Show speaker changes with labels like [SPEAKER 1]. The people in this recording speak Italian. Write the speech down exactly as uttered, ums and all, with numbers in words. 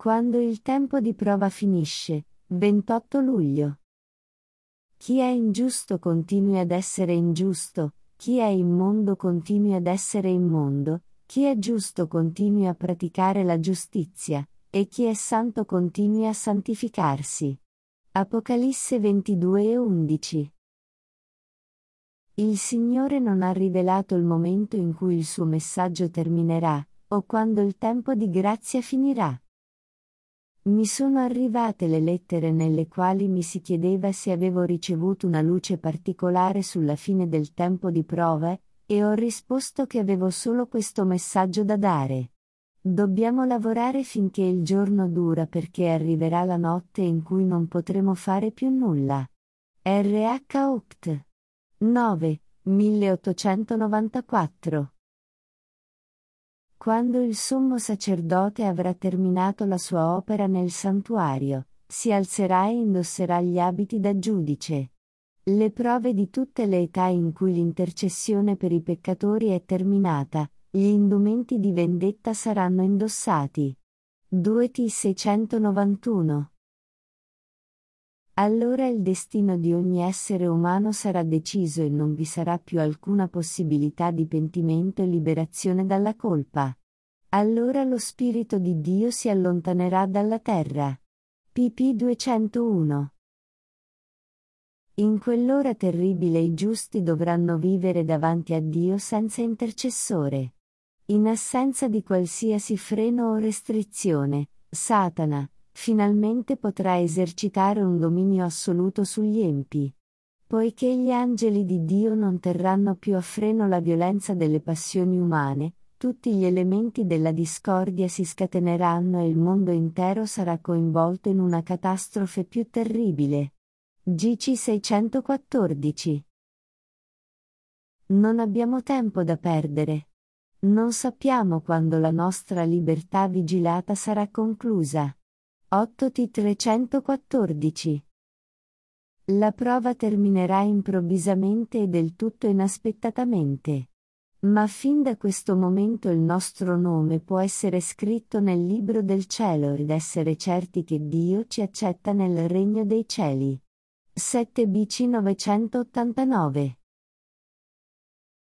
[SPEAKER 1] Quando il tempo di prova finisce, ventotto luglio. Chi è ingiusto continui ad essere ingiusto, chi è immondo continui ad essere immondo, chi è giusto continui a praticare la giustizia, e chi è santo continui a santificarsi. Apocalisse ventidue e undici. Il Signore non ha rivelato il momento in cui il suo messaggio terminerà, o quando il tempo di grazia finirà. Mi sono arrivate le lettere nelle quali mi si chiedeva se avevo ricevuto una luce particolare sulla fine del tempo di prova, e ho risposto che avevo solo questo messaggio da dare. Dobbiamo lavorare finché il giorno dura perché arriverà la notte in cui non potremo fare più nulla. R H Opt. nove, milleottocentonovantaquattro. Quando il sommo sacerdote avrà terminato la sua opera nel santuario, si alzerà e indosserà gli abiti da giudice. Le prove di tutte le età in cui l'intercessione per i peccatori è terminata, gli indumenti di vendetta saranno indossati. due T seicentonovantuno. Allora il destino di ogni essere umano sarà deciso e non vi sarà più alcuna possibilità di pentimento e liberazione dalla colpa. Allora lo Spirito di Dio si allontanerà dalla terra. P P duecentouno. In quell'ora terribile i giusti dovranno vivere davanti a Dio senza intercessore. In assenza di qualsiasi freno o restrizione, Satana, finalmente potrà esercitare un dominio assoluto sugli empi. Poiché gli angeli di Dio non terranno più a freno la violenza delle passioni umane, tutti gli elementi della discordia si scateneranno e il mondo intero sarà coinvolto in una catastrofe più terribile. G C seicentoquattordici. Non abbiamo tempo da perdere. Non sappiamo quando la nostra libertà vigilata sarà conclusa. otto T trecentoquattordici. La prova terminerà improvvisamente e del tutto inaspettatamente. Ma fin da questo momento il nostro nome può essere scritto nel libro del cielo ed essere certi che Dio ci accetta nel regno dei cieli. sette B C novecentottantanove.